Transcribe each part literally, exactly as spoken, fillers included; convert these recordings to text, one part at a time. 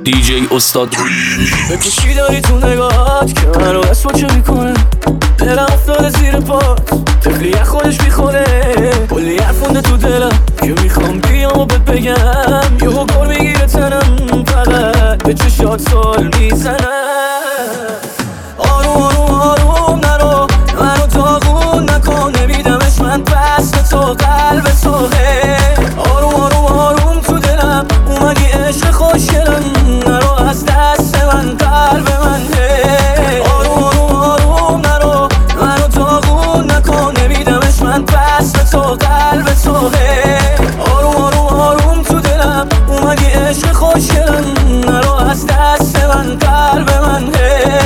دی جی استاد. بگو چی داری تو نگاهات که من رو اسمو چه میکنه؟ دلم افتاده زیر پات، طفلی از خودش بیخوره. کلی حرف مونده تو دلم که میخوام بیام و بهت بگم. یهو گر میگیره تنم، فقط به چشات سال میزنم. آروم آروم آروم نرو، منو داغون نکن، نمیدمش من پس به تو قلب توه. آروم آروم آروم تو دلم اومدی عشق خوشگلم، نرو از دست من قلب من ده. آروم آروم آروم نرو، منو داغون نکن، نمیدمش من پس به تو قلب توه. آروم آروم آروم تو دلم اومدی عشق خوشگلم، نرو از دست من قلب من ده.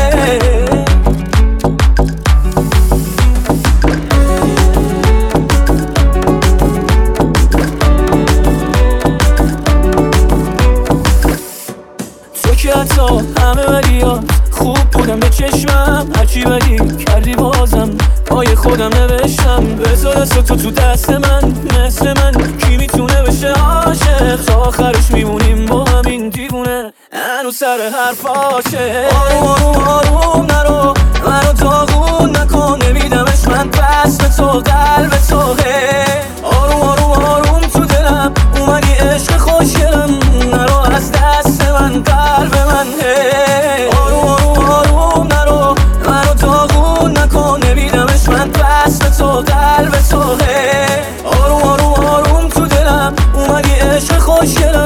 که حتی همه بدیات خوب بودم به چشمم، هرچی بدی کردی بازم پای خودم نوشتم. بذار دست تو تو دست من، مثل من کی میتونه بشه عاشق؟ تا آخرش میمونیم با همین دیوونه هنوز سر حرفاشه. آروم آروم آروم نرو، منو داغون نکن، نمیدمش من پس به تو قلب توه. آروم آروم آروم تو دلم اومدی عشق خوشگلم، نرو از دست من قلب من ده. آروم آروم آروم نرو، منو داغون نکن، نمیدمش من پس به تو قلب توه. آروم آروم آروم تو دلم اومدی عشق خوشگلم،